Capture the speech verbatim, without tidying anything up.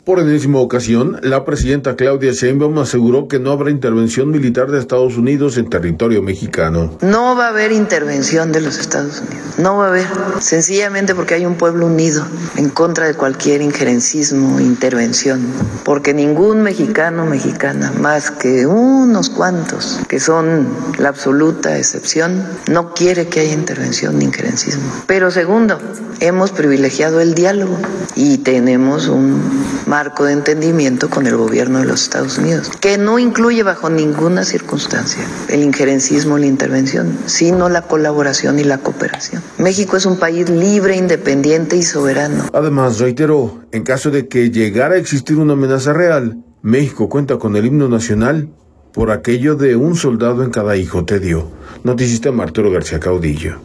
Por enésima ocasión, la presidenta Claudia Sheinbaum aseguró que no habrá intervención militar de Estados Unidos en territorio mexicano. No va a haber intervención de los Estados Unidos, no va a haber, sencillamente porque hay un pueblo unido en contra de cualquier injerencismo, intervención, porque ningún mexicano, mexicana, más que unos cuantos, que son la absoluta excepción, no quiere que haya intervención ni injerencismo. Pero segundo, hemos privilegiado el diálogo y tenemos un marco de entendimiento con el gobierno de los Estados Unidos, que no incluye bajo ninguna circunstancia el injerencismo, la intervención, sino la colaboración y la cooperación. México es un país libre, independiente y soberano. Además, reiteró, en caso de que llegara a existir una amenaza real, México cuenta con el himno nacional por aquello de un soldado en cada hijo te dio. Noticista Arturo García Caudillo.